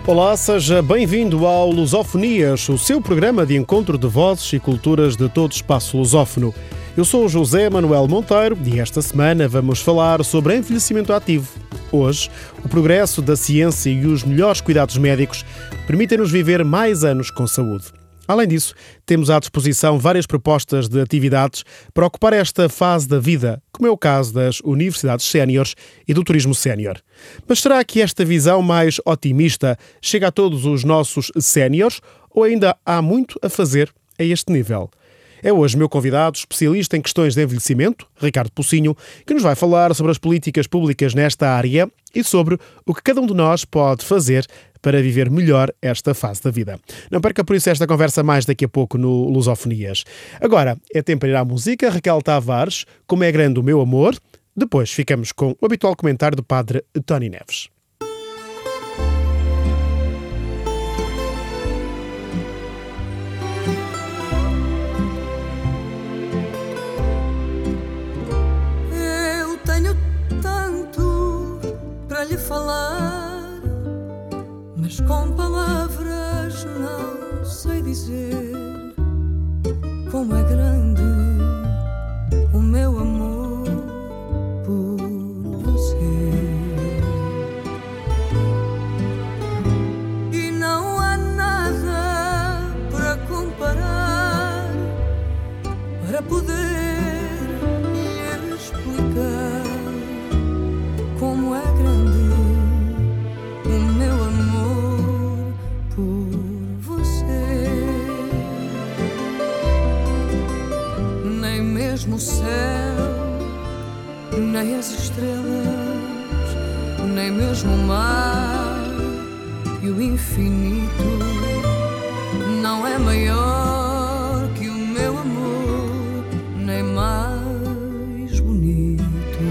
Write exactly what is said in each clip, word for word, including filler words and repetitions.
Olá, seja bem-vindo ao Lusofonias, o seu programa de encontro de vozes e culturas de todo o espaço lusófono. Eu sou o José Manuel Monteiro e esta semana vamos falar sobre envelhecimento ativo. Hoje, o progresso da ciência e os melhores cuidados médicos permitem-nos viver mais anos com saúde. Além disso, temos à disposição várias propostas de atividades para ocupar esta fase da vida, como é o caso das universidades séniores e do turismo sénior. Mas será que esta visão mais otimista chega a todos os nossos séniores ou ainda há muito a fazer a este nível? É hoje meu convidado, especialista em questões de envelhecimento, Ricardo Pocinho, que nos vai falar sobre as políticas públicas nesta área e sobre o que cada um de nós pode fazer para viver melhor esta fase da vida. Não perca por isso esta conversa mais daqui a pouco no Lusofonias. Agora é tempo para ir à música. Raquel Tavares, Como é Grande o Meu Amor. Depois ficamos com o habitual comentário do padre Tony Neves. Eu tenho tanto para lhe falar, mas com palavras não sei dizer como é grande o meu amor por você. E não há nada para comparar, para poder lhe explicar como é grande o meu amor por você. Nem mesmo o céu, nem as estrelas, nem mesmo o mar e o infinito não é maior que o meu amor, nem mais bonito.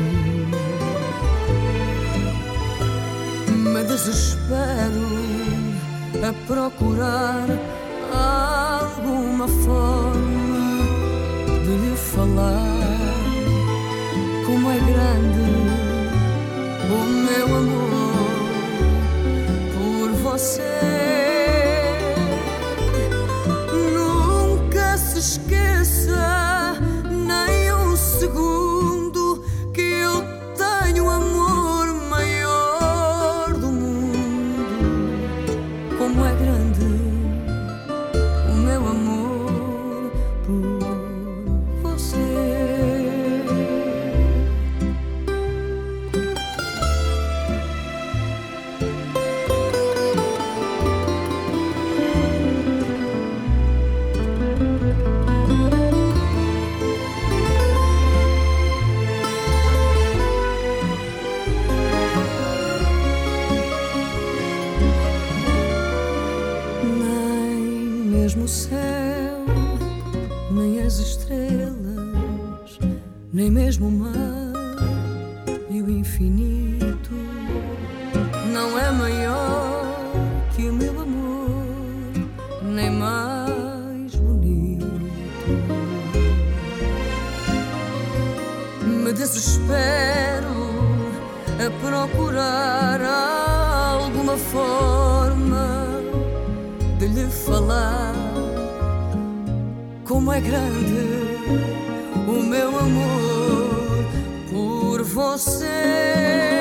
Me desespero a procurar alguma forma de lhe falar como é grande o meu amor por você. Nunca se esqueça nem um segundo que eu tenho amor maior do mundo. Como é grande o meu amor por você. Mesmo o céu, nem as estrelas, nem mesmo o mar e o infinito não é maior que o meu amor, nem mais bonito. Me desespero a procurar alguma forma de lhe falar como é grande o meu amor por você.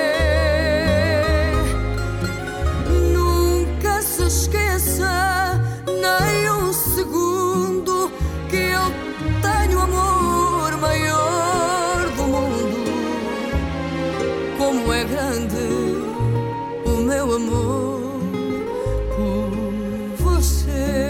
Nunca se esqueça nem um segundo que eu tenho amor maior do mundo. Como é grande o meu amor por você.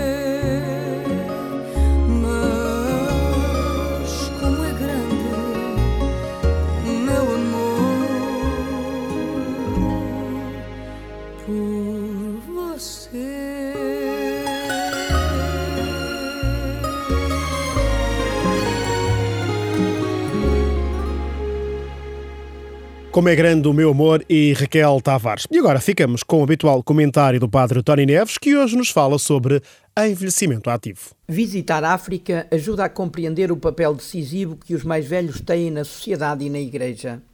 Como é grande o meu amor e Raquel Tavares. E agora ficamos com o habitual comentário do padre Tony Neves, que hoje nos fala sobre envelhecimento ativo. Visitar a África ajuda a compreender o papel decisivo que os mais velhos têm na sociedade e na Igreja.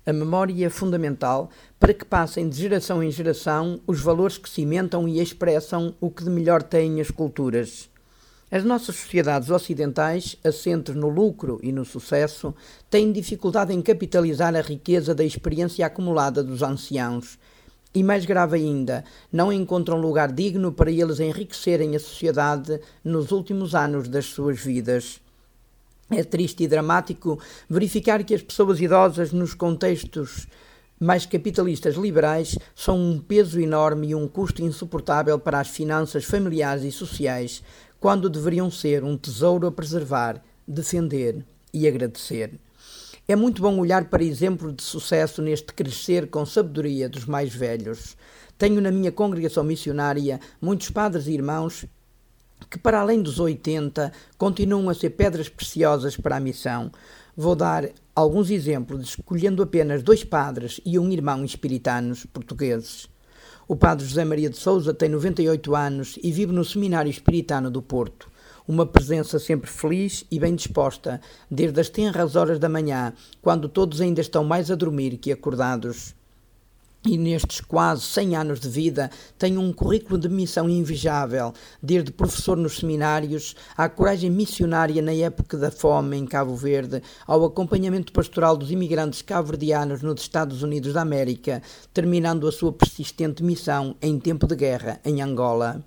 A memória é fundamental para que passem de geração em geração os valores que cimentam e expressam o que de melhor têm as culturas. As nossas sociedades ocidentais, assentes no lucro e no sucesso, têm dificuldade em capitalizar a riqueza da experiência acumulada dos anciãos. E mais grave ainda, não encontram lugar digno para eles enriquecerem a sociedade nos últimos anos das suas vidas. É triste e dramático verificar que as pessoas idosas nos contextos mais capitalistas liberais são um peso enorme e um custo insuportável para as finanças familiares e sociais, quando deveriam ser um tesouro a preservar, defender e agradecer. É muito bom olhar para exemplos de sucesso neste crescer com sabedoria dos mais velhos. Tenho na minha congregação missionária muitos padres e irmãos que, para além dos oitenta, continuam a ser pedras preciosas para a missão. Vou dar alguns exemplos, escolhendo apenas dois padres e um irmão espiritanos portugueses. O padre José Maria de Sousa tem noventa e oito anos e vive no Seminário Espiritano do Porto. Uma presença sempre feliz e bem disposta, desde as tenras horas da manhã, quando todos ainda estão mais a dormir que acordados. E nestes quase cem anos de vida tem um currículo de missão invejável, desde professor nos seminários, à coragem missionária na época da fome em Cabo Verde, ao acompanhamento pastoral dos imigrantes cabo-verdianos nos Estados Unidos da América, terminando a sua persistente missão em tempo de guerra em Angola.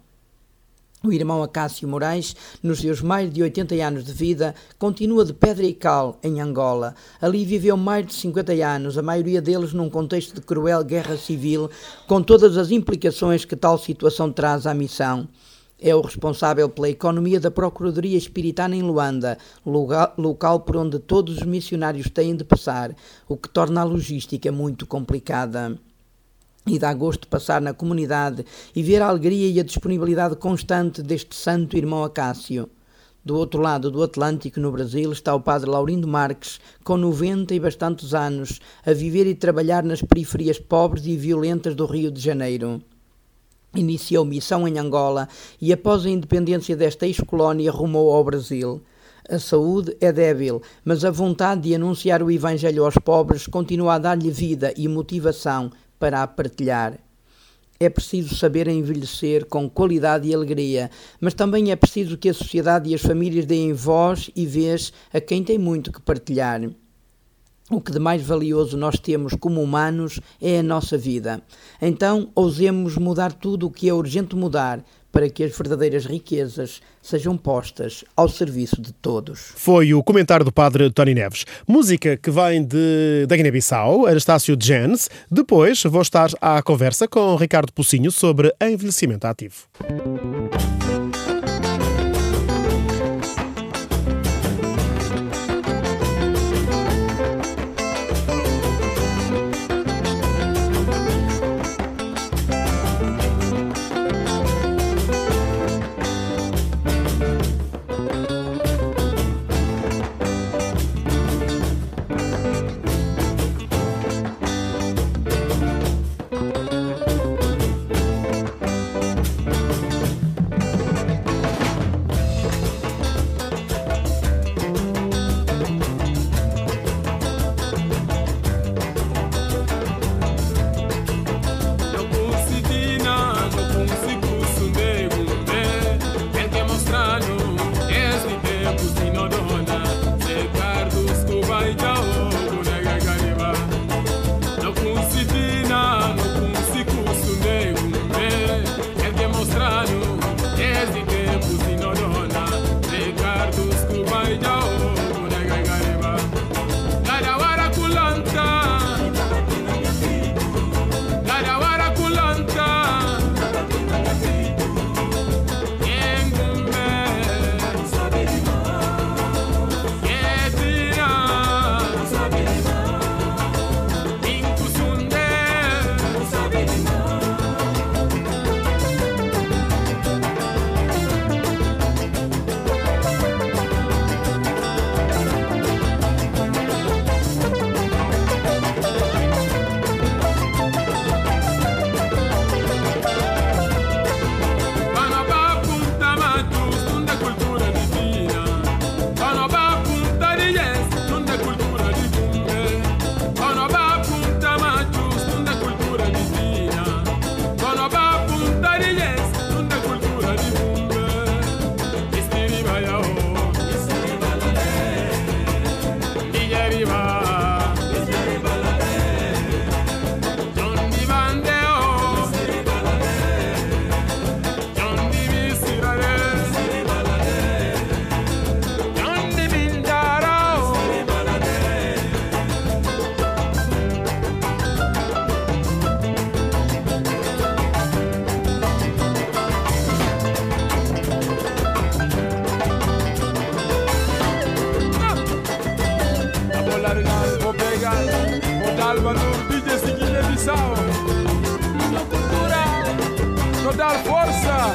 O irmão Acácio Moraes, nos seus mais de oitenta anos de vida, continua de pedra e cal em Angola. Ali viveu mais de cinquenta anos, a maioria deles num contexto de cruel guerra civil, com todas as implicações que tal situação traz à missão. É o responsável pela economia da Procuradoria Espiritana em Luanda, local por onde todos os missionários têm de passar, o que torna a logística muito complicada. E dá gosto passar na comunidade e ver a alegria e a disponibilidade constante deste santo irmão Acácio. Do outro lado do Atlântico, no Brasil, está o padre Laurindo Marques, com noventa e bastantes anos, a viver e trabalhar nas periferias pobres e violentas do Rio de Janeiro. Iniciou missão em Angola e, após a independência desta ex-colónia, rumou ao Brasil. A saúde é débil, mas a vontade de anunciar o Evangelho aos pobres continua a dar-lhe vida e motivação para a partilhar. É preciso saber envelhecer com qualidade e alegria, mas também é preciso que a sociedade e as famílias deem voz e vez a quem tem muito que partilhar. O que de mais valioso nós temos como humanos é a nossa vida. Então, ousemos mudar tudo o que é urgente mudar, para que as verdadeiras riquezas sejam postas ao serviço de todos. Foi o comentário do padre Tony Neves. Música que vem de, da Guiné-Bissau, Anastácio Jens. Depois vou estar à conversa com Ricardo Pocinho sobre envelhecimento ativo. dar força.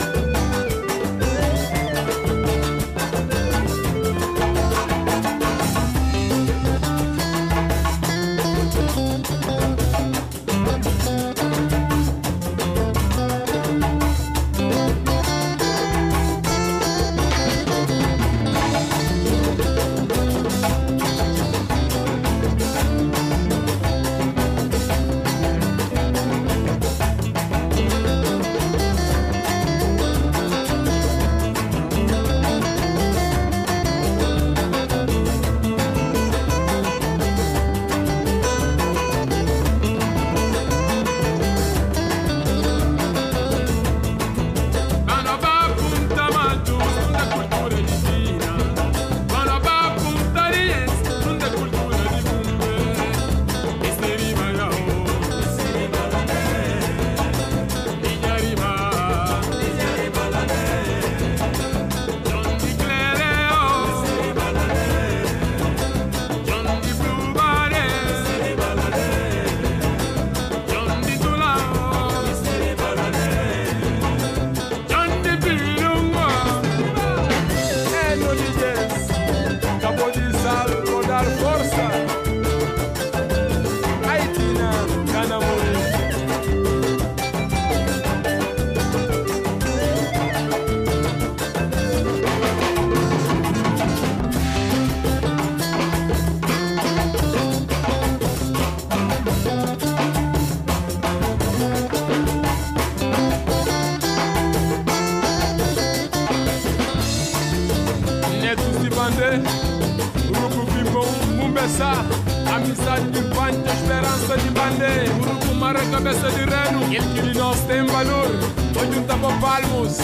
Amizade de infante, esperança de bandeira. Urucu marra, cabeça de reno. Ele que de nós tem valor. Hoje um tapa palmos.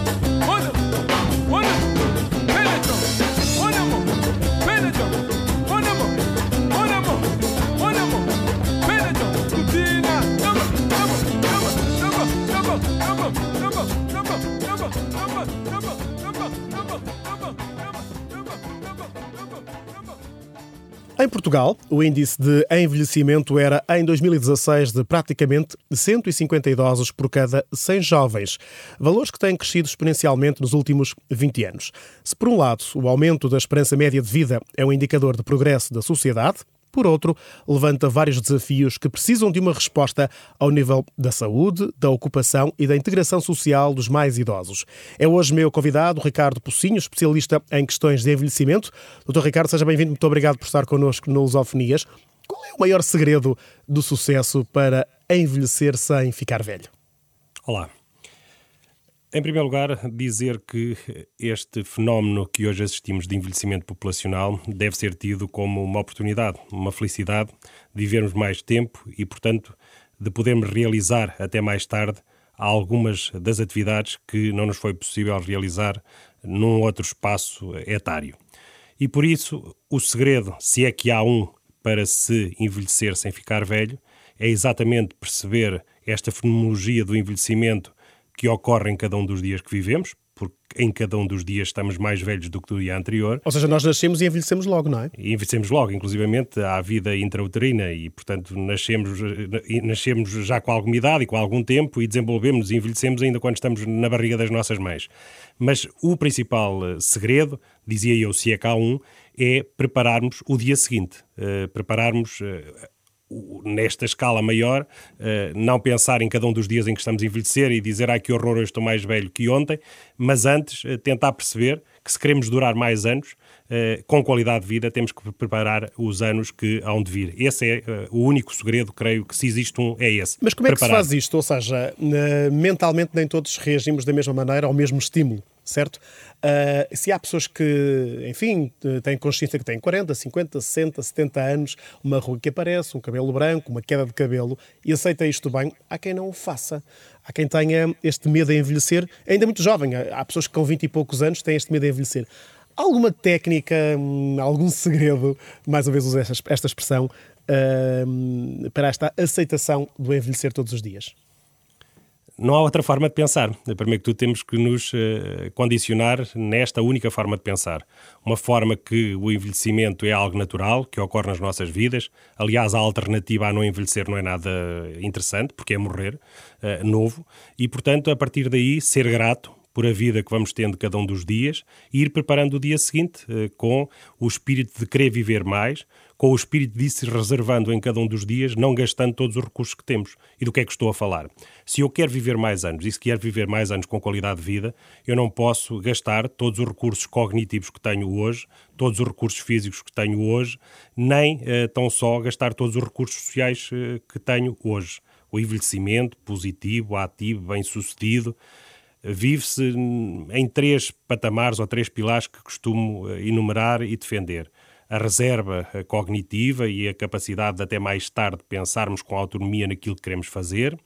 Olha, olha, penetra, olha, amor, penetra, olha, amor, olha, amor, olha, amor, penetra, tutina, tama, tama, tama, tama, tama, tama, tama, tama, tama, tama, tama, tama, tama, tama. Em Portugal, o índice de envelhecimento era, em dois mil e dezasseis, de praticamente cento e cinquenta idosos por cada cem jovens, valores que têm crescido exponencialmente nos últimos vinte anos. Se, por um lado, o aumento da esperança média de vida é um indicador de progresso da sociedade, por outro, levanta vários desafios que precisam de uma resposta ao nível da saúde, da ocupação e da integração social dos mais idosos. É hoje meu convidado, Ricardo Pocinho, especialista em questões de envelhecimento. doutor Ricardo, seja bem-vindo. Muito obrigado por estar connosco no Lusofonias. Qual é o maior segredo do sucesso para envelhecer sem ficar velho? Olá. Em primeiro lugar, dizer que este fenómeno que hoje assistimos de envelhecimento populacional deve ser tido como uma oportunidade, uma felicidade de vivermos mais tempo e, portanto, de podermos realizar até mais tarde algumas das atividades que não nos foi possível realizar num outro espaço etário. E por isso, o segredo, se é que há um para se envelhecer sem ficar velho, é exatamente perceber esta fenomenologia do envelhecimento que ocorre em cada um dos dias que vivemos, porque em cada um dos dias estamos mais velhos do que do dia anterior. Ou seja, nós nascemos e envelhecemos logo, não é? E envelhecemos logo, inclusivamente há vida intrauterina e, portanto, nascemos, nascemos já com alguma idade e com algum tempo e desenvolvemos e envelhecemos ainda quando estamos na barriga das nossas mães. Mas o principal segredo, dizia eu, se é que há um, é prepararmos o dia seguinte, uh, prepararmos... Uh, nesta escala maior, não pensar em cada um dos dias em que estamos a envelhecer e dizer, ai que horror, eu estou mais velho que ontem, mas antes tentar perceber que se queremos durar mais anos, com qualidade de vida, temos que preparar os anos que hão de vir. Esse é o único segredo, creio que se existe um, é esse. Mas como é que preparar. se faz isto? Ou seja, mentalmente nem todos reagimos da mesma maneira ao mesmo estímulo, certo? Uh, se há pessoas que, enfim, têm consciência que têm quarenta, cinquenta, sessenta, setenta anos, uma ruga que aparece, um cabelo branco, uma queda de cabelo, e aceita isto bem, há quem não o faça. Há quem tenha este medo de envelhecer, ainda muito jovem. Há pessoas que com vinte e poucos anos têm este medo de envelhecer. Há alguma técnica, algum segredo, mais uma vez uso esta, esta expressão, uh, para esta aceitação do envelhecer todos os dias? não há outra forma de pensar. Primeiro que tudo temos que nos condicionar nesta única forma de pensar. Uma forma que o envelhecimento é algo natural, que ocorre nas nossas vidas. Aliás, a alternativa a não envelhecer não é nada interessante, porque é morrer uh, novo. E, portanto, a partir daí, ser grato por a vida que vamos tendo cada um dos dias e ir preparando o dia seguinte uh, com o espírito de querer viver mais, com o espírito de se reservando em cada um dos dias, não gastando todos os recursos que temos. E do que é que estou a falar? Se eu quero viver mais anos e se quero viver mais anos com qualidade de vida, eu não posso gastar todos os recursos cognitivos que tenho hoje, todos os recursos físicos que tenho hoje, nem uh, tão só gastar todos os recursos sociais uh, que tenho hoje. O envelhecimento positivo, ativo, bem-sucedido, vive-se em três patamares ou três pilares que costumo enumerar e defender. A reserva cognitiva e a capacidade de até mais tarde pensarmos com autonomia naquilo que queremos fazer,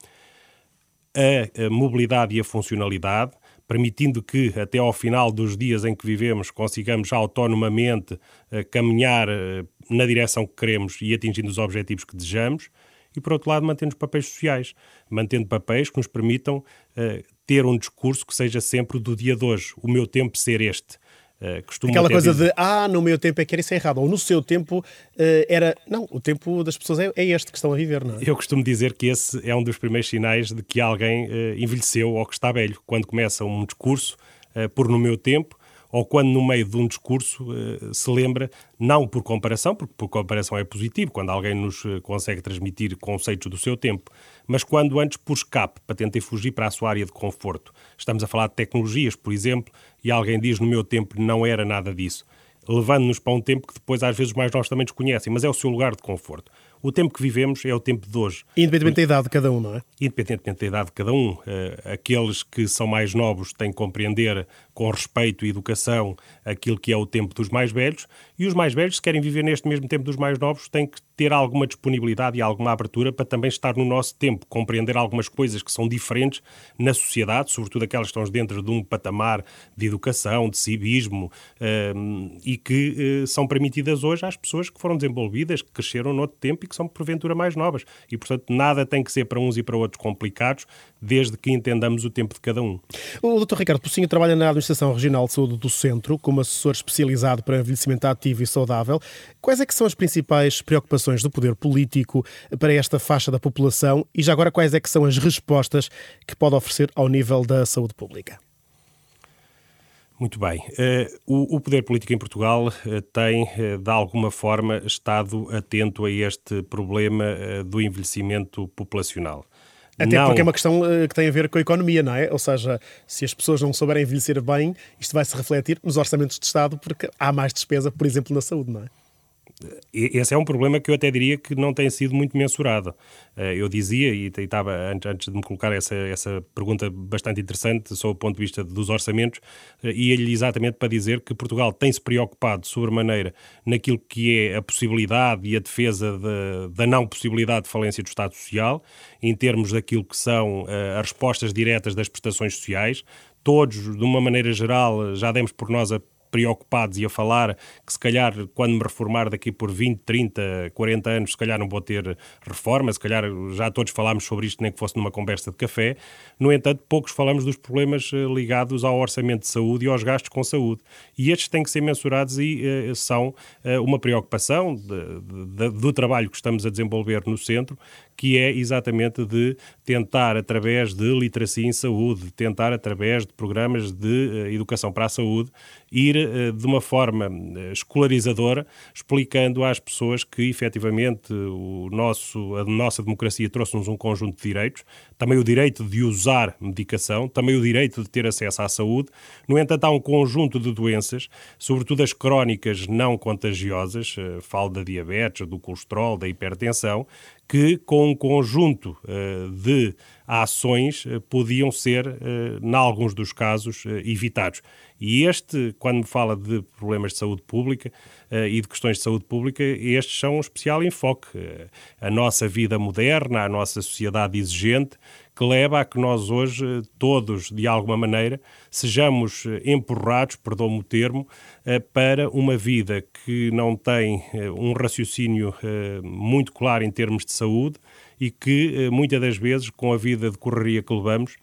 a mobilidade e a funcionalidade, permitindo que até ao final dos dias em que vivemos consigamos autonomamente caminhar na direção que queremos e atingindo os objetivos que desejamos, e por outro lado mantendo os papéis sociais, mantendo papéis que nos permitam uh, ter um discurso que seja sempre do dia de hoje, o meu tempo ser este. Uh, Aquela coisa dizer... de, ah, no meu tempo é que era isso é errado, ou no seu tempo uh, era... Não, o tempo das pessoas é, é este que estão a viver, não é? Eu costumo dizer que esse é um dos primeiros sinais de que alguém uh, envelheceu ou que está velho, quando começa um discurso uh, por no meu tempo, ou quando no meio de um discurso uh, se lembra, não por comparação, porque por comparação é positivo, quando alguém nos uh, consegue transmitir conceitos do seu tempo, mas quando antes por escape, para tentar fugir para a sua área de conforto. Estamos a falar de tecnologias, por exemplo, e alguém diz no meu tempo não era nada disso, levando-nos para um tempo que depois às vezes mais nós também desconhecem, mas é o seu lugar de conforto. O tempo que vivemos é o tempo de hoje. Independentemente da idade de cada um, não é? Independentemente da idade de cada um. Uh, aqueles que são mais novos têm que compreender com respeito e educação aquilo que é o tempo dos mais velhos, e os mais velhos, se querem viver neste mesmo tempo dos mais novos, têm que ter alguma disponibilidade e alguma abertura para também estar no nosso tempo, compreender algumas coisas que são diferentes na sociedade, sobretudo aquelas que estão dentro de um patamar de educação, de civismo, uh, e que uh, são permitidas hoje às pessoas que foram desenvolvidas, que cresceram noutro tempo e que são porventura mais novas. E, portanto, nada tem que ser para uns e para outros complicados, desde que entendamos o tempo de cada um. O doutor Ricardo Pocinho trabalha na Administração Regional de Saúde do Centro, como assessor especializado para envelhecimento ativo e saudável. Quais é que são as principais preocupações do poder político para esta faixa da população e já agora quais é que são as respostas que pode oferecer ao nível da saúde pública? Muito bem. Uh, o, o poder político em Portugal uh, tem, uh, de alguma forma, estado atento a este problema uh, do envelhecimento populacional. Até não... porque é uma questão uh, que tem a ver com a economia, não é? Ou seja, se as pessoas não souberem envelhecer bem, isto vai se refletir nos orçamentos de Estado porque há mais despesa, por exemplo, na saúde, não é? Esse é um problema que eu até diria que não tem sido muito mensurado. Eu dizia, e estava antes de me colocar essa, essa pergunta bastante interessante sob o ponto de vista dos orçamentos, ia-lhe exatamente para dizer que Portugal tem-se preocupado sobremaneira naquilo que é a possibilidade e a defesa de, da não possibilidade de falência do Estado Social, em termos daquilo que são as respostas diretas das prestações sociais. Todos, de uma maneira geral, já demos por nós a preocupados e a falar que se calhar quando me reformar daqui por vinte, trinta, quarenta anos, se calhar não vou ter reforma, se calhar já todos falámos sobre isto nem que fosse numa conversa de café. No entanto, poucos falamos dos problemas ligados ao orçamento de saúde e aos gastos com saúde. E estes têm que ser mensurados e uh, são uh, uma preocupação de, de, de, do trabalho que estamos a desenvolver no centro, que é exatamente de tentar, através de literacia em saúde, de tentar, através de programas de uh, educação para a saúde, ir de uma forma escolarizadora, explicando às pessoas que, efetivamente, o nosso, a nossa democracia trouxe-nos um conjunto de direitos, também o direito de usar medicação, também o direito de ter acesso à saúde. No entanto, há um conjunto de doenças, sobretudo as crónicas não contagiosas, falo da diabetes, do colesterol, da hipertensão, que com um conjunto uh, de ações uh, podiam ser, uh, em alguns dos casos, uh, evitados. E este, quando me fala de problemas de saúde pública uh, e de questões de saúde pública, estes são um especial enfoque. Uh, a nossa vida moderna, a nossa sociedade exigente, que leva a que nós hoje, todos, de alguma maneira, sejamos empurrados, perdoe-me o termo, para uma vida que não tem um raciocínio muito claro em termos de saúde e que muitas das vezes, com a vida de correria que levamos,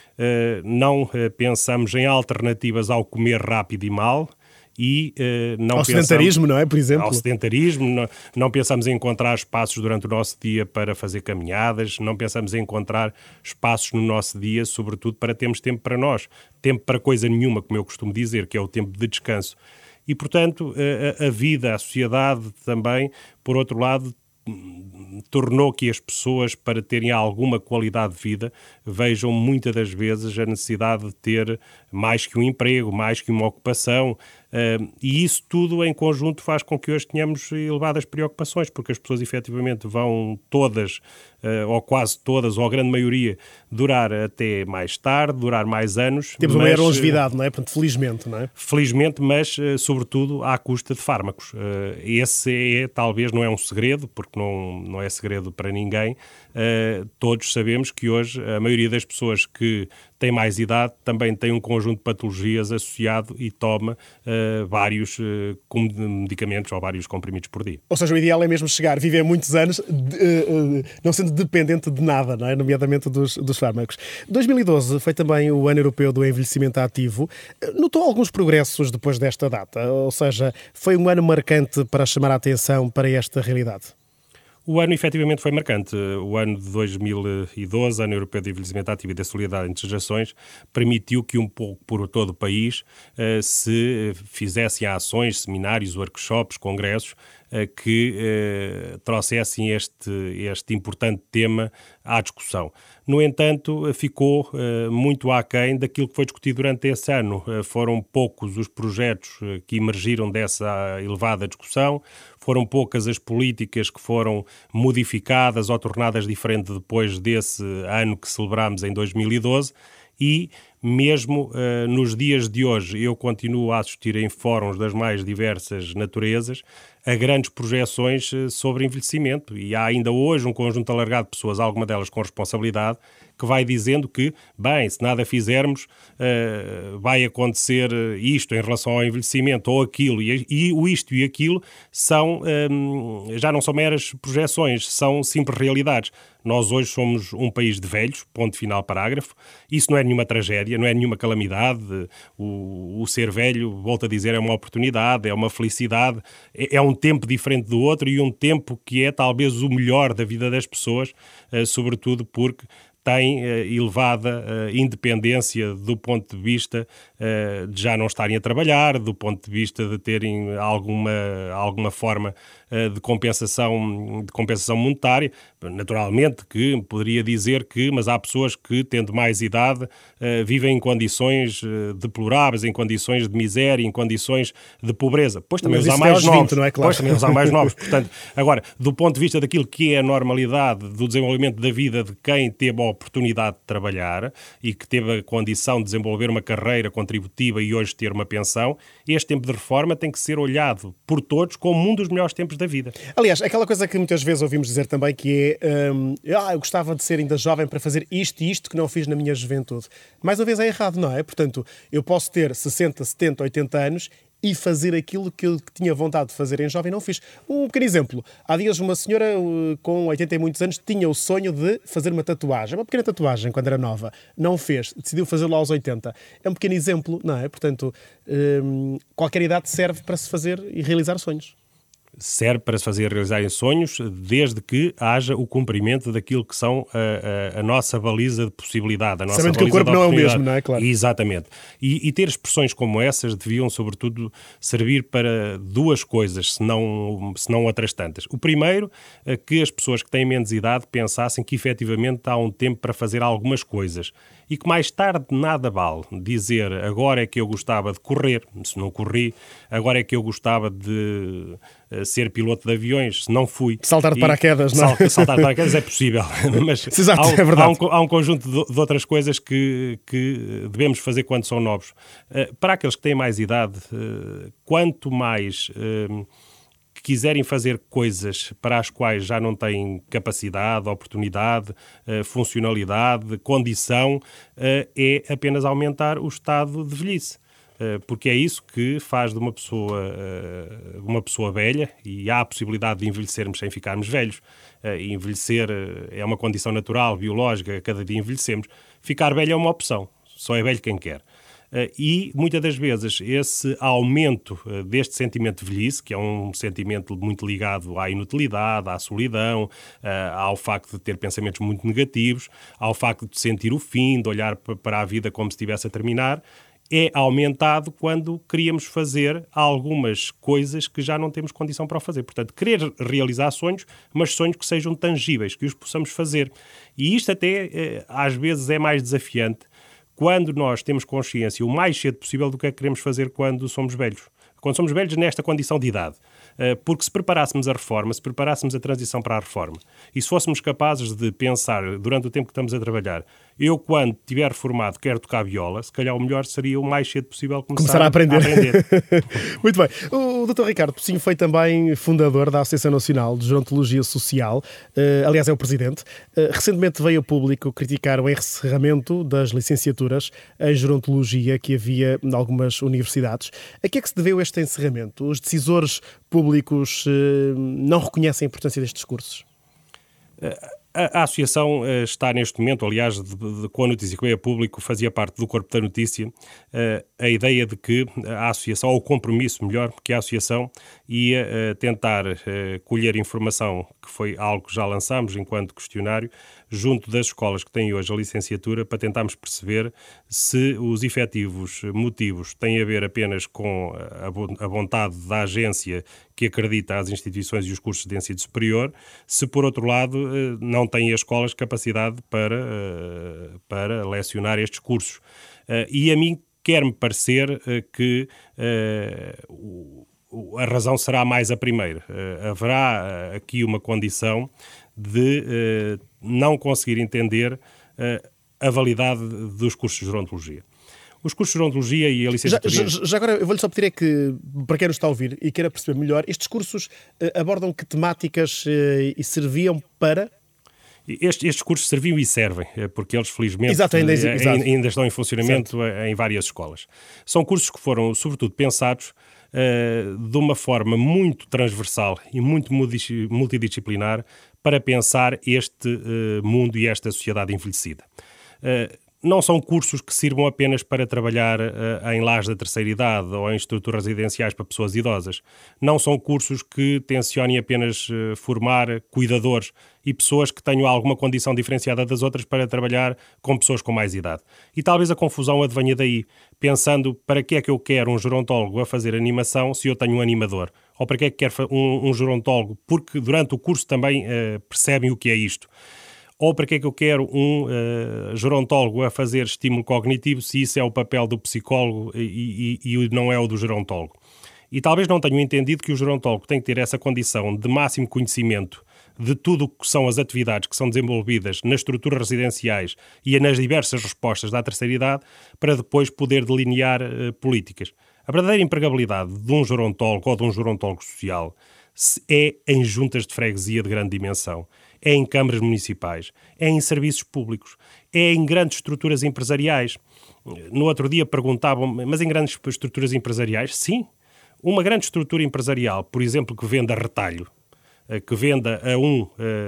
não pensamos em alternativas ao comer rápido e mal, e uh, não ao pensamos, sedentarismo, não é? Por exemplo. Ao sedentarismo, não, não pensamos em encontrar espaços durante o nosso dia para fazer caminhadas, não pensamos em encontrar espaços no nosso dia, sobretudo para termos tempo para nós, tempo para coisa nenhuma, como eu costumo dizer, que é o tempo de descanso. E, portanto, a, a vida, a sociedade também, por outro lado, tornou que as pessoas, para terem alguma qualidade de vida, vejam muitas das vezes a necessidade de ter mais que um emprego, mais que uma ocupação, uh, e isso tudo em conjunto faz com que hoje tenhamos elevadas preocupações, porque as pessoas efetivamente vão todas, uh, ou quase todas, ou a grande maioria, durar até mais tarde, durar mais anos. Temos uma maior longevidade, não é? Portanto, felizmente, não é? Felizmente, mas uh, sobretudo à custa de fármacos. Uh, esse é, talvez, não é um segredo, porque não, não é segredo para ninguém. Uh, todos sabemos que hoje a maioria das pessoas que têm mais idade também tem um conjunto de patologias associado e toma uh, vários uh, medicamentos ou vários comprimidos por dia. Ou seja, o ideal é mesmo chegar, viver muitos anos, uh, uh, não sendo dependente de nada, não é? Nomeadamente dos, dos fármacos. dois mil e doze foi também o ano europeu do envelhecimento ativo. Notou alguns progressos depois desta data? Ou seja, foi um ano marcante para chamar a atenção para esta realidade? O ano, efetivamente, foi marcante. O ano de dois mil e doze, ano europeu de envelhecimento ativo e da solidariedade entre gerações, permitiu que um pouco por todo o país uh, se fizessem ações, seminários, workshops, congressos, uh, que uh, trouxessem este, este importante tema à discussão. No entanto, ficou uh, muito aquém daquilo que foi discutido durante esse ano. Uh, foram poucos os projetos uh, que emergiram dessa elevada discussão, foram poucas as políticas que foram modificadas ou tornadas diferentes depois desse ano que celebramos em dois mil e doze, e mesmo uh, nos dias de hoje eu continuo a assistir em fóruns das mais diversas naturezas a grandes projeções uh, sobre envelhecimento, e há ainda hoje um conjunto alargado de pessoas, alguma delas com responsabilidade, que vai dizendo que, bem, se nada fizermos, uh, vai acontecer isto em relação ao envelhecimento ou aquilo, e, e o isto e aquilo são, um, já não são meras projeções, são simples realidades. Nós hoje somos um país de velhos, ponto final, parágrafo. Isso não é nenhuma tragédia, não é nenhuma calamidade. O, o ser velho, volto a dizer, é uma oportunidade, é uma felicidade, é, é um tempo diferente do outro e um tempo que é talvez o melhor da vida das pessoas, uh, sobretudo porque tem uh, elevada uh, independência do ponto de vista uh, de já não estarem a trabalhar, do ponto de vista de terem alguma, alguma forma uh, de compensação, de compensação monetária. Naturalmente que poderia dizer que, mas há pessoas que, tendo mais idade, uh, vivem em condições uh, deploráveis, em condições de miséria, em condições de pobreza. Pois também os há mais novos. vinte, não é, claro? Pois também os há mais novos. Portanto, agora, do ponto de vista daquilo que é a normalidade do desenvolvimento da vida de quem teve a oportunidade de trabalhar e que teve a condição de desenvolver uma carreira contributiva e hoje ter uma pensão, este tempo de reforma tem que ser olhado por todos como um dos melhores tempos da vida. Aliás, aquela coisa que muitas vezes ouvimos dizer também, que é hum, ah, eu gostava de ser ainda jovem para fazer isto e isto que não fiz na minha juventude. Mais uma vez é errado, não é? Portanto, eu posso ter sessenta, setenta, oitenta anos e fazer aquilo que eu tinha vontade de fazer em jovem e não fiz. Um pequeno exemplo. Há dias uma senhora com oitenta e muitos anos tinha o sonho de fazer uma tatuagem, uma pequena tatuagem quando era nova. Não fez, decidiu fazê-lo aos oitenta. É um pequeno exemplo, não é? Portanto, hum, qualquer idade serve para se fazer e realizar sonhos. Serve para se fazer realizarem sonhos, desde que haja o cumprimento daquilo que são a, a, a nossa baliza de possibilidade. A nossa Sabendo que o corpo não é o mesmo, não é? Claro. Exatamente. E, e ter expressões como essas deviam, sobretudo, servir para duas coisas, se não, se não outras tantas. O primeiro, é que as pessoas que têm menos idade pensassem que, efetivamente, há um tempo para fazer algumas coisas. E que mais tarde nada vale dizer agora é que eu gostava de correr, se não corri, agora é que eu gostava de uh, ser piloto de aviões, se não fui. Saltar de e paraquedas, não é? Saltar de paraquedas é possível, mas Exato, há, um, é verdade. há, um, há um conjunto de, de outras coisas que, que devemos fazer quando são novos. Uh, para aqueles que têm mais idade, uh, quanto mais... Uh, que quiserem fazer coisas para as quais já não têm capacidade, oportunidade, funcionalidade, condição, é apenas aumentar o estado de velhice. porque é isso que faz de uma pessoa uma pessoa velha, e há a possibilidade de envelhecermos sem ficarmos velhos. Envelhecer é uma condição natural, biológica, cada dia envelhecemos. Ficar velho é uma opção, só é velho quem quer. E, muitas das vezes, esse aumento deste sentimento de velhice, que é um sentimento muito ligado à inutilidade, à solidão, ao facto de ter pensamentos muito negativos, ao facto de sentir o fim, de olhar para a vida como se estivesse a terminar, é aumentado quando queríamos fazer algumas coisas que já não temos condição para o fazer. Portanto, querer realizar sonhos, mas sonhos que sejam tangíveis, que os possamos fazer. E isto até, às vezes, é mais desafiante quando nós temos consciência o mais cedo possível do que é que queremos fazer quando somos velhos. Quando somos velhos nesta condição de idade. Porque se preparássemos a reforma, se preparássemos a transição para a reforma, e se fôssemos capazes de pensar durante o tempo que estamos a trabalhar, eu quando estiver reformado quero tocar viola, se calhar o melhor seria o mais cedo possível começar, começar a aprender. A aprender. Muito bem. O doutor Ricardo Pocinho foi também fundador da Associação Nacional de Gerontologia Social, uh, aliás é o presidente. Uh, recentemente veio a público criticar o encerramento das licenciaturas em gerontologia que havia em algumas universidades. A que é que se deveu este encerramento? Os decisores públicos uh, não reconhecem a importância destes cursos? A, a Associação uh, está neste momento, aliás, de, de, com a notícia que veio a público, fazia parte do corpo da notícia, uh, a ideia de que a Associação, ou o compromisso, melhor, que a Associação ia uh, tentar uh, colher informação, que foi algo que já lançámos enquanto questionário, junto das escolas que têm hoje a licenciatura, para tentarmos perceber se os efetivos motivos têm a ver apenas com a vontade da agência que acredita às instituições e os cursos de ensino superior, se por outro lado não têm as escolas capacidade para, para lecionar estes cursos. E a mim quer-me parecer que a razão será mais a primeira. Haverá aqui uma condição de não conseguir entender a validade dos cursos de gerontologia. Os cursos de gerontologia e a licenciatura... Já, já, já agora, eu vou-lhe só pedir é que, para quem nos está a ouvir e queira perceber melhor, estes cursos uh, abordam que temáticas uh, e serviam para... Estes, estes cursos serviam e servem, porque eles, felizmente, exato, ainda, exato. ainda estão em funcionamento certo. Em várias escolas. São cursos que foram, sobretudo, pensados uh, de uma forma muito transversal e muito multidisciplinar para pensar este uh, mundo e esta sociedade envelhecida. Uh, Não são cursos que sirvam apenas para trabalhar uh, em lares da terceira idade ou em estruturas residenciais para pessoas idosas. Não são cursos que tencionem apenas uh, formar cuidadores e pessoas que tenham alguma condição diferenciada das outras para trabalhar com pessoas com mais idade. E talvez a confusão advenha daí, pensando para que é que eu quero um gerontólogo a fazer animação se eu tenho um animador? Ou para que é que quero um, um gerontólogo? Porque durante o curso também uh, percebem o que é isto. Ou para que é que eu quero um uh, gerontólogo a fazer estímulo cognitivo se isso é o papel do psicólogo e, e, e não é o do gerontólogo? E talvez não tenham entendido que o gerontólogo tem que ter essa condição de máximo conhecimento de tudo o que são as atividades que são desenvolvidas nas estruturas residenciais e nas diversas respostas da terceira idade para depois poder delinear uh, políticas. A verdadeira empregabilidade de um gerontólogo ou de um gerontólogo social é em juntas de freguesia de grande dimensão, é em câmaras municipais, é em serviços públicos, é em grandes estruturas empresariais. No outro dia perguntavam, mas em grandes estruturas empresariais? Sim. Uma grande estrutura empresarial, por exemplo, que venda retalho, que venda a, um,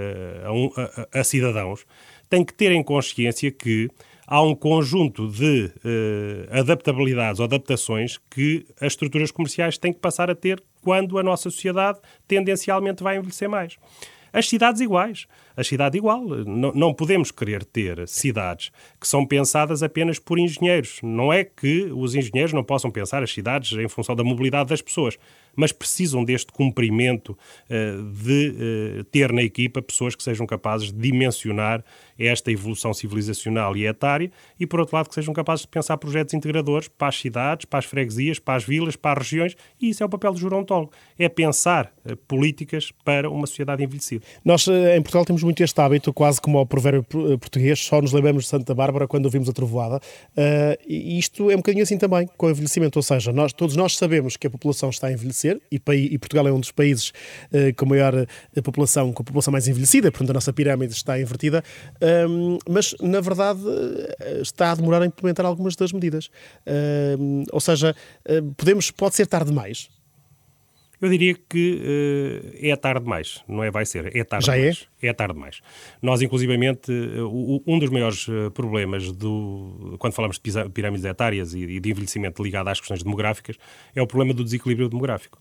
a, um, a, a cidadãos, tem que ter em consciência que há um conjunto de uh, adaptabilidades ou adaptações que as estruturas comerciais têm que passar a ter quando a nossa sociedade tendencialmente vai envelhecer mais. As cidades iguais. A cidade igual. Não, não podemos querer ter cidades que são pensadas apenas por engenheiros. Não é que os engenheiros não possam pensar as cidades em função da mobilidade das pessoas, mas precisam deste cumprimento uh, de uh, ter na equipa pessoas que sejam capazes de dimensionar esta evolução civilizacional e etária e, por outro lado, que sejam capazes de pensar projetos integradores para as cidades, para as freguesias, para as vilas, para as regiões, e isso é o papel do gerontólogo. É pensar uh, políticas para uma sociedade envelhecida. Nós, em Portugal, temos temos muito este hábito, quase como ao provérbio português, só nos lembramos de Santa Bárbara quando ouvimos a trovoada. Uh, e isto é um bocadinho assim também com o envelhecimento, ou seja, nós, todos nós sabemos que a população está a envelhecer e, e Portugal é um dos países uh, com maior uh, população, com a população mais envelhecida, portanto a nossa pirâmide está invertida, um, mas na verdade uh, está a demorar a implementar algumas das medidas. Uh, ou seja, uh, podemos, pode ser tarde demais. Eu diria que uh, é tarde demais, não é vai ser, é tarde Já demais. É? É tarde demais. Nós, inclusivamente, uh, um dos maiores uh, problemas do, quando falamos de pirâmides etárias e, e de envelhecimento ligado às questões demográficas é o problema do desequilíbrio demográfico.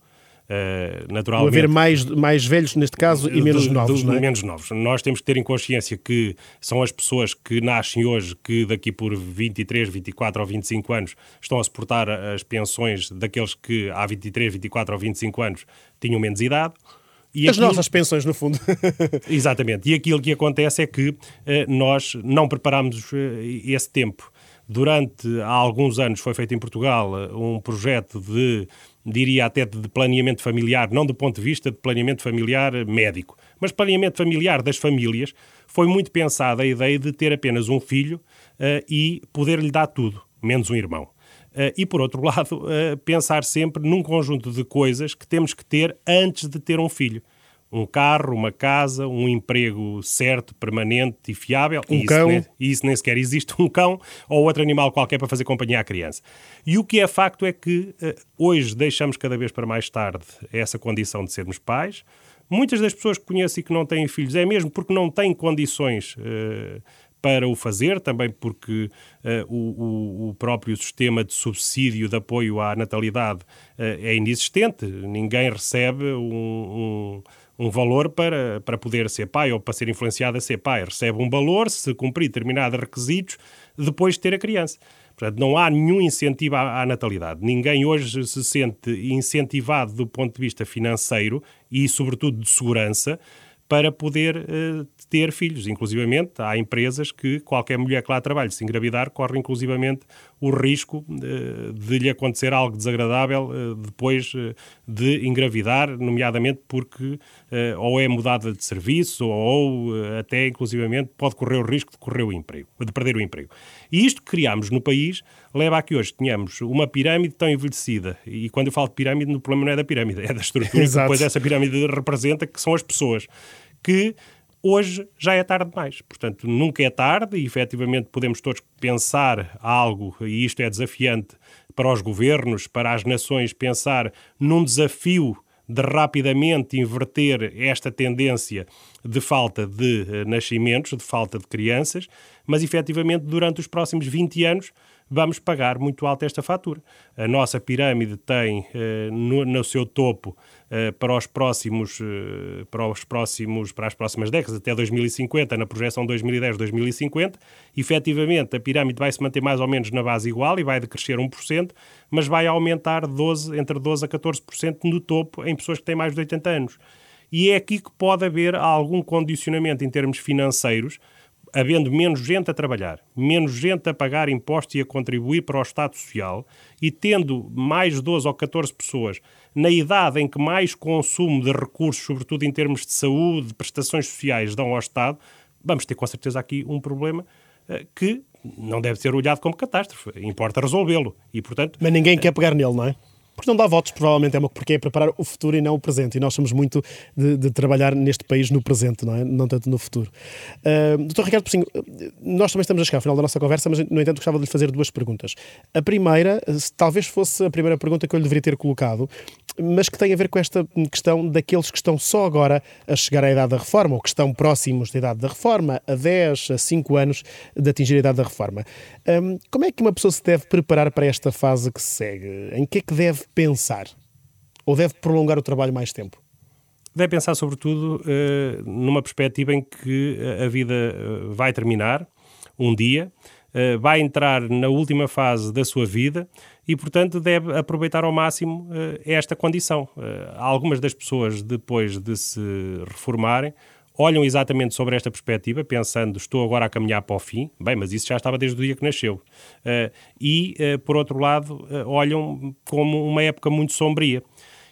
Uh, naturalmente, haver mais, mais velhos, neste caso, e menos de, novos, de, não é? Menos novos. Nós temos que ter em consciência que são as pessoas que nascem hoje que daqui por vinte e três, vinte e quatro ou vinte e cinco anos estão a suportar as pensões daqueles que há vinte e três, vinte e quatro ou vinte e cinco anos tinham menos idade. E as aquilo... nossas pensões, no fundo. Exatamente. E aquilo que acontece é que uh, nós não preparámos uh, esse tempo. Durante há alguns anos foi feito em Portugal um projeto de, diria até de planeamento familiar, não do ponto de vista de planeamento familiar médico, mas planeamento familiar das famílias. Foi muito pensada a ideia de ter apenas um filho uh, e poder-lhe dar tudo, menos um irmão. Uh, e, por outro lado, uh, pensar sempre num conjunto de coisas que temos que ter antes de ter um filho. Um carro, uma casa, um emprego certo, permanente e fiável. Um e cão. Isso nem, isso nem sequer existe, um cão ou outro animal qualquer para fazer companhia à criança. E o que é facto é que uh, hoje deixamos cada vez para mais tarde essa condição de sermos pais. Muitas das pessoas que conheço e que não têm filhos é mesmo porque não têm condições uh, para o fazer, também porque uh, o, o próprio sistema de subsídio de apoio à natalidade uh, é inexistente. Ninguém recebe um... um um valor para, para poder ser pai ou para ser influenciado a ser pai. Recebe um valor se cumprir determinados requisitos depois de ter a criança. Portanto, não há nenhum incentivo à, à natalidade. Ninguém hoje se sente incentivado do ponto de vista financeiro e, sobretudo, de segurança para poder uh, ter filhos. Inclusivamente, há empresas que qualquer mulher que lá trabalhe, se engravidar, corre inclusivamente o risco uh, de lhe acontecer algo desagradável uh, depois uh, de engravidar, nomeadamente porque uh, ou é mudada de serviço ou uh, até, inclusivamente, pode correr o risco de, correr o emprego, de perder o emprego. E isto que criámos no país leva a que hoje tenhamos uma pirâmide tão envelhecida. E quando eu falo de pirâmide, o problema não é da pirâmide, é da estrutura que depois essa pirâmide representa, que são as pessoas. Que hoje já é tarde demais. Portanto, nunca é tarde e, efetivamente, podemos todos pensar algo, e isto é desafiante para os governos, para as nações, pensar num desafio de rapidamente inverter esta tendência de falta de uh, nascimentos, de falta de crianças, mas, efetivamente, durante os próximos vinte anos, vamos pagar muito alto esta fatura. A nossa pirâmide tem uh, no, no seu topo uh, para os próximos, uh, para os próximos, para as próximas décadas, até dois mil e cinquenta, na projeção dois mil e dez a dois mil e cinquenta, efetivamente a pirâmide vai se manter mais ou menos na base igual e vai decrescer um por cento, mas vai aumentar doze, entre doze a catorze por cento no topo em pessoas que têm mais de oitenta anos. E é aqui que pode haver algum condicionamento em termos financeiros, havendo menos gente a trabalhar, menos gente a pagar impostos e a contribuir para o Estado Social e tendo mais doze ou catorze pessoas na idade em que mais consumo de recursos, sobretudo em termos de saúde, de prestações sociais, dão ao Estado, vamos ter com certeza aqui um problema uh, que não deve ser olhado como catástrofe. Importa resolvê-lo. E, portanto, mas ninguém uh, quer pegar nele, não é? Porque não dá votos, provavelmente, é uma, porque é preparar o futuro e não o presente. E nós somos muito de, de trabalhar neste país no presente, não é? Não tanto no futuro. Uh, doutor Ricardo Pocinho, nós também estamos a chegar ao final da nossa conversa, mas, no entanto, gostava de lhe fazer duas perguntas. A primeira, talvez fosse a primeira pergunta que eu lhe deveria ter colocado, mas que tem a ver com esta questão daqueles que estão só agora a chegar à idade da reforma, ou que estão próximos da idade da reforma, a dez, a cinco anos de atingir a idade da reforma. Um, como é que uma pessoa se deve preparar para esta fase que se segue? Em que é que deve pensar? Ou deve prolongar o trabalho mais tempo? Deve pensar, sobretudo, uh, numa perspectiva em que a vida uh, vai terminar um dia, uh, vai entrar na última fase da sua vida e, portanto, deve aproveitar ao máximo uh, esta condição. Uh, algumas das pessoas, depois de se reformarem, olham exatamente sobre esta perspectiva, pensando, estou agora a caminhar para o fim. Bem, mas isso já estava desde o dia que nasceu. Uh, e, uh, por outro lado, uh, olham como uma época muito sombria.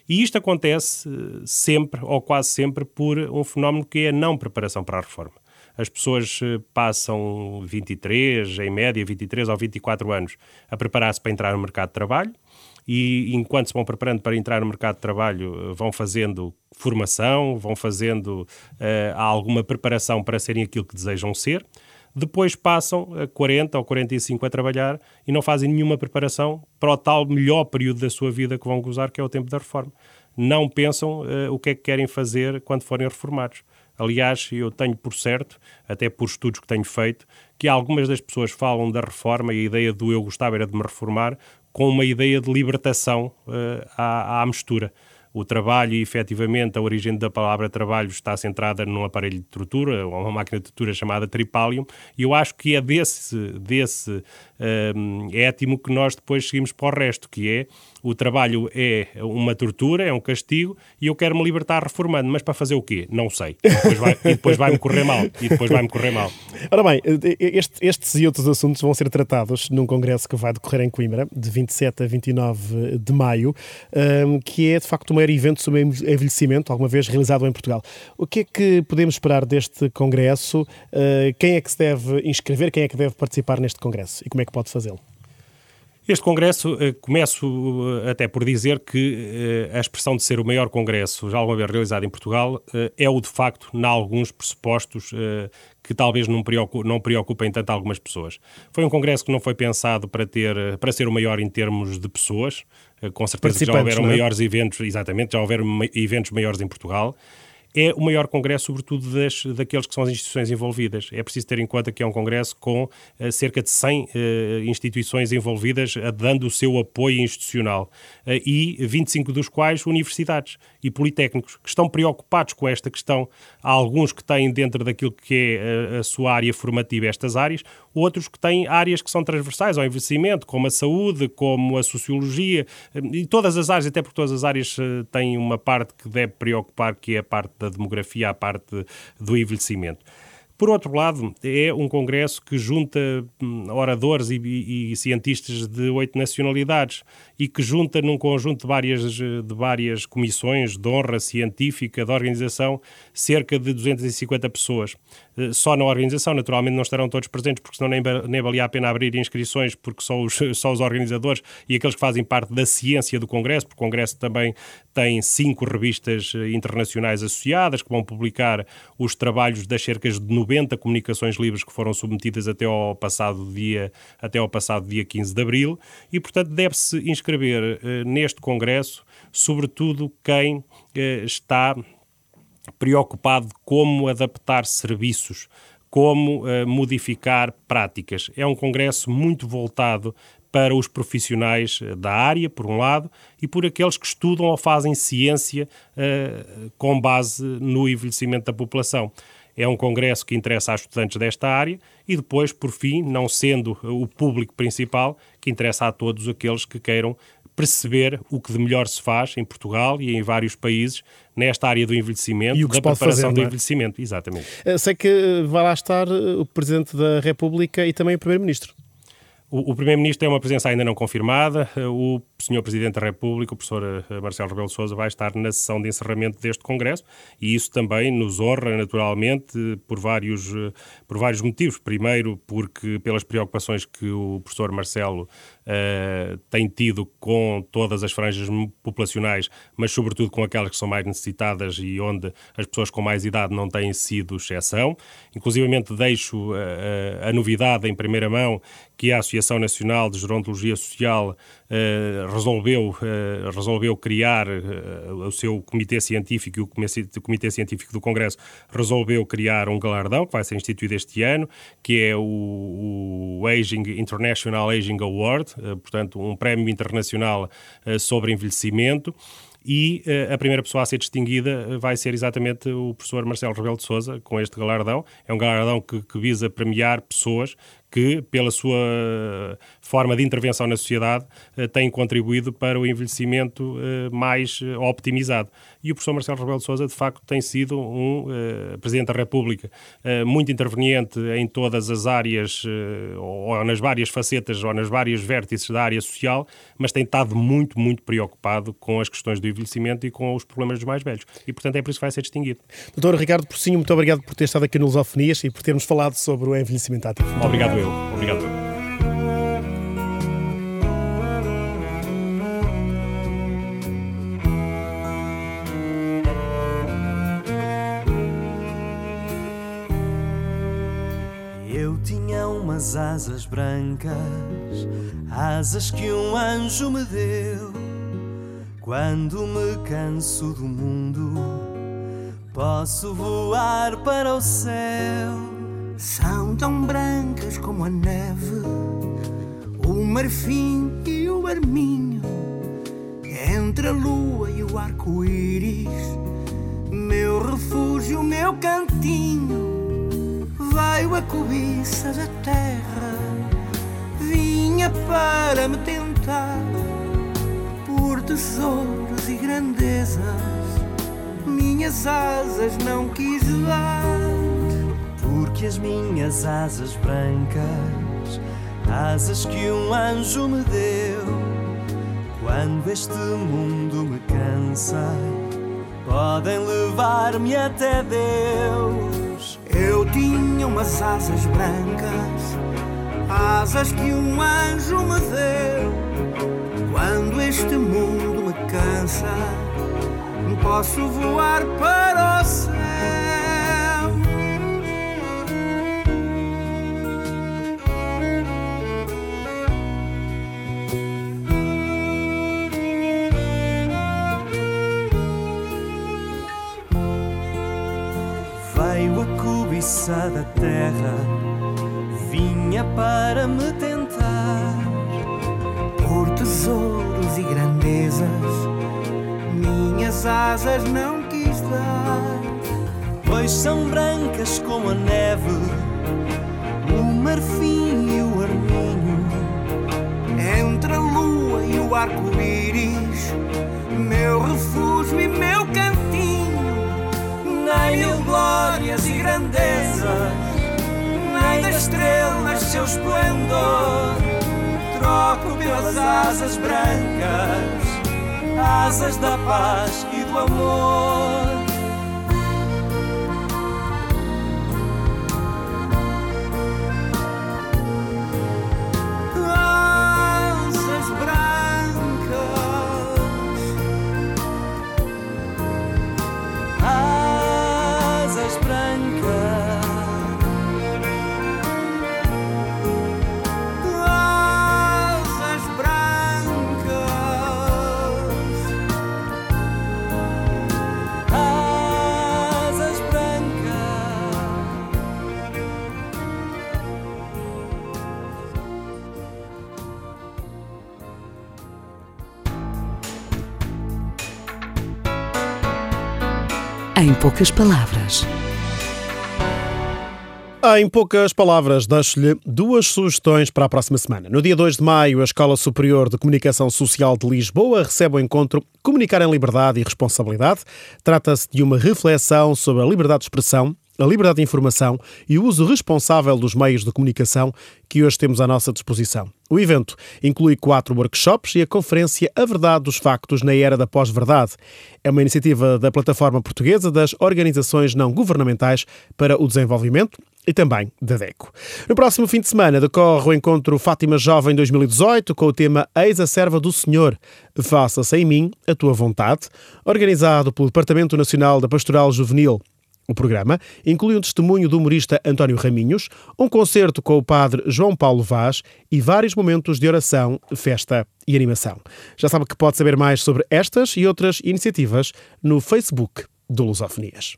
E isto acontece sempre, ou quase sempre, por um fenómeno que é a não preparação para a reforma. As pessoas passam vinte e três, em média, vinte e três ou vinte e quatro anos a preparar-se para entrar no mercado de trabalho e, enquanto se vão preparando para entrar no mercado de trabalho, vão fazendo formação, vão fazendo uh, alguma preparação para serem aquilo que desejam ser. Depois passam a quarenta ou quarenta e cinco a trabalhar e não fazem nenhuma preparação para o tal melhor período da sua vida que vão gozar, que é o tempo da reforma. Não pensam uh, o que é que querem fazer quando forem reformados. Aliás, eu tenho por certo, até por estudos que tenho feito, que algumas das pessoas falam da reforma e a ideia do eu gostava era de me reformar com uma ideia de libertação uh, à, à mistura. O trabalho e, efetivamente, a origem da palavra trabalho está centrada num aparelho de tortura, ou uma máquina de tortura chamada tripalium, e eu acho que é desse, desse um, étimo que nós depois seguimos para o resto, que é o trabalho é uma tortura, é um castigo, e eu quero me libertar reformando, mas para fazer o quê? Não sei. E depois, vai, e depois vai-me correr mal. E depois vai-me correr mal. Ora bem, este, estes e outros assuntos vão ser tratados num congresso que vai decorrer em Coimbra, de vinte e sete a vinte e nove de maio, um, que é, de facto, uma evento sobre envelhecimento, alguma vez realizado em Portugal. O que é que podemos esperar deste congresso? Uh, quem é que se deve inscrever? Quem é que deve participar neste congresso? E como é que pode fazê-lo? Este congresso, uh, começo uh, até por dizer que uh, a expressão de ser o maior congresso já alguma vez realizado em Portugal uh, é o de facto, em alguns pressupostos uh, que talvez não, preocup, não preocupem tanto algumas pessoas. Foi um congresso que não foi pensado para, ter, para ser o maior em termos de pessoas. Com certeza que já houveram não é? maiores eventos, exatamente, já houveram eventos maiores em Portugal. É o maior congresso, sobretudo, das, daqueles que são as instituições envolvidas. É preciso ter em conta que é um congresso com uh, cerca de cem uh, instituições envolvidas, uh, dando o seu apoio institucional, uh, e vinte e cinco dos quais universidades e politécnicos, que estão preocupados com esta questão. Há alguns que têm dentro daquilo que é a, a sua área formativa estas áreas, outros que têm áreas que são transversais ao envelhecimento, como a saúde, como a sociologia, uh, e todas as áreas, até porque todas as áreas uh, têm uma parte que deve preocupar, que é a parte da demografia, à parte do envelhecimento. Por outro lado, é um congresso que junta oradores e, e, e cientistas de oito nacionalidades e que junta num conjunto de várias, de várias comissões de honra científica da organização cerca de duzentas e cinquenta pessoas. Só na organização, naturalmente, não estarão todos presentes, porque senão nem, nem valia a pena abrir inscrições, porque só os, só os organizadores e aqueles que fazem parte da ciência do congresso, porque o congresso também tem cinco revistas internacionais associadas que vão publicar os trabalhos das cerca de noventa comunicações livres que foram submetidas até ao passado dia, até ao passado dia quinze de abril, e, portanto, deve-se inscrever eh, neste congresso, sobretudo quem eh, está preocupado como adaptar serviços, como uh, modificar práticas. É um congresso muito voltado para os profissionais da área, por um lado, e por aqueles que estudam ou fazem ciência uh, com base no envelhecimento da população. É um congresso que interessa a estudantes desta área e depois, por fim, não sendo o público principal, que interessa a todos aqueles que queiram perceber o que de melhor se faz em Portugal e em vários países nesta área do envelhecimento, e o que da se pode preparação fazer, do não é? envelhecimento. Exatamente. Sei que vai lá estar o Presidente da República e também o Primeiro-Ministro. O, o Primeiro-Ministro é uma presença ainda não confirmada. O senhor Presidente da República, o professor Marcelo Rebelo de Sousa, vai estar na sessão de encerramento deste Congresso e isso também nos honra, naturalmente, por vários, por vários motivos. Primeiro, porque pelas preocupações que o professor Marcelo uh, tem tido com todas as franjas populacionais, mas sobretudo com aquelas que são mais necessitadas e onde as pessoas com mais idade não têm sido exceção. Inclusivamente deixo uh, a novidade em primeira mão que a Associação Nacional de Gerontologia Social uh, resolveu, uh, resolveu criar uh, o seu comitê científico e o comitê, o comitê científico do Congresso resolveu criar um galardão que vai ser instituído este ano, que é o, o Aging International Aging Award, uh, portanto um prémio internacional uh, sobre envelhecimento. E uh, a primeira pessoa a ser distinguida vai ser exatamente o professor Marcelo Rebelo de Sousa, com este galardão. É um galardão que, que visa premiar pessoas que, pela sua forma de intervenção na sociedade, têm contribuído para o envelhecimento mais optimizado. E o professor Marcelo Rebelo de Sousa, de facto, tem sido um uh, Presidente da República uh, muito interveniente em todas as áreas, uh, ou nas várias facetas, ou nas várias vértices da área social, mas tem estado muito, muito preocupado com as questões do envelhecimento e com os problemas dos mais velhos. E, portanto, é por isso que vai ser distinguido. doutor Ricardo Porcinho, muito obrigado por ter estado aqui no Lusofonias e por termos falado sobre o envelhecimento ativo. Obrigado eu. Obrigado eu. Umas asas brancas, asas que um anjo me deu. Quando me canso do mundo, posso voar para o céu. São tão brancas como a neve, o marfim e o arminho, entre a lua e o arco-íris, meu refúgio, meu cantinho. Veio a cobiça da terra, vinha para me tentar, por tesouros e grandezas, minhas asas não quis dar. Porque as minhas asas brancas, asas que um anjo me deu, quando este mundo me cansa, podem levar-me até Deus. Eu tinha umas asas brancas, asas que um anjo me deu. Quando este mundo me cansa, posso voar para o céu. Veio a cobiça da terra, vinha para me tentar, por tesouros e grandezas, minhas asas não quis dar. Pois são brancas como a neve, o marfim e o arminho, entre a lua e o arco-íris, meu refúgio e meu cantinho. Nem mil glórias e grandezas, nem das estrelas seu esplendor, troco pelas asas brancas, asas da paz e do amor. Em poucas palavras. Em poucas palavras, deixo-lhe duas sugestões para a próxima semana. No dia dois de maio, a Escola Superior de Comunicação Social de Lisboa recebe o encontro Comunicar em Liberdade e Responsabilidade. Trata-se de uma reflexão sobre a liberdade de expressão, a liberdade de informação e o uso responsável dos meios de comunicação que hoje temos à nossa disposição. O evento inclui quatro workshops e a conferência A Verdade dos Factos na Era da Pós-Verdade. É uma iniciativa da Plataforma Portuguesa das Organizações Não Governamentais para o Desenvolvimento e também da DECO. No próximo fim de semana decorre o encontro Fátima Jovem dois mil e dezoito com o tema Eis a Serva do Senhor, faça-se em mim a tua vontade, organizado pelo Departamento Nacional da Pastoral Juvenil. O programa inclui um testemunho do humorista António Raminhos, um concerto com o padre João Paulo Vaz e vários momentos de oração, festa e animação. Já sabe que pode saber mais sobre estas e outras iniciativas no Facebook do Lusofonias.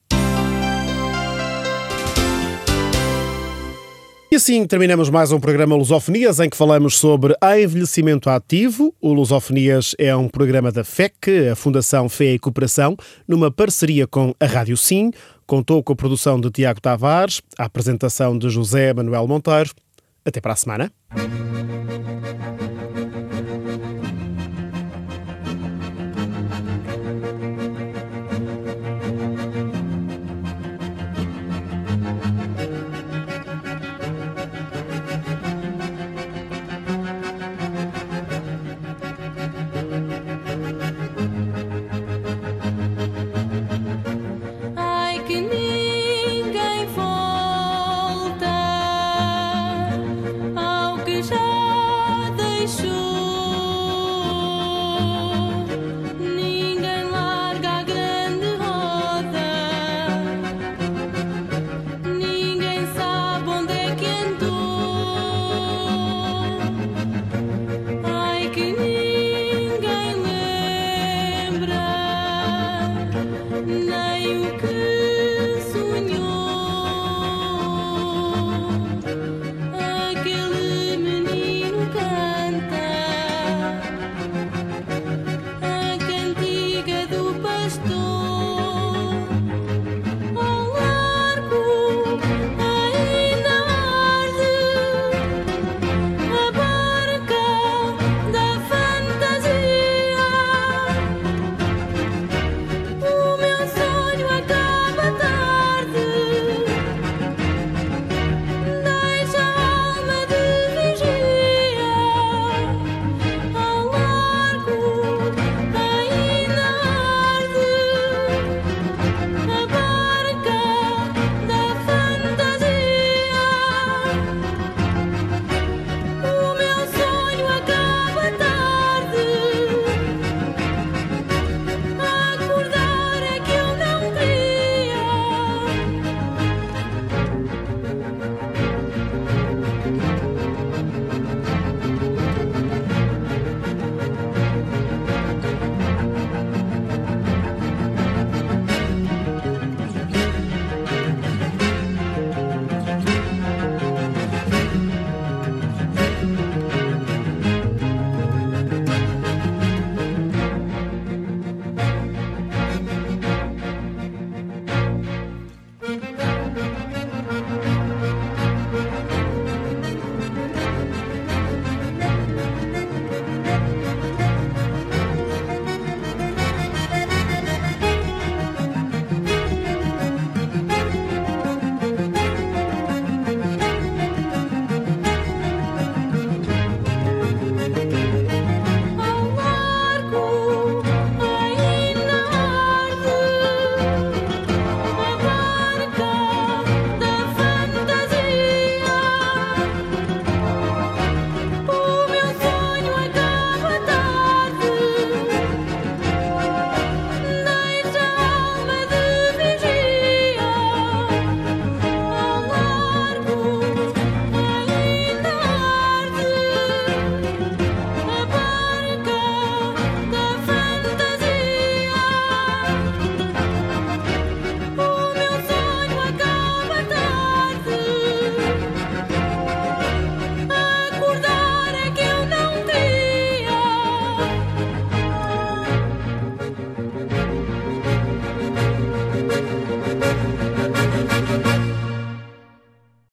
E assim terminamos mais um programa Lusofonias em que falamos sobre envelhecimento ativo. O Lusofonias é um programa da F E C, a Fundação Fé e Cooperação, numa parceria com a Rádio Sim. Contou com a produção de Tiago Tavares, a apresentação de José Manuel Monteiro. Até para a semana. Já deixou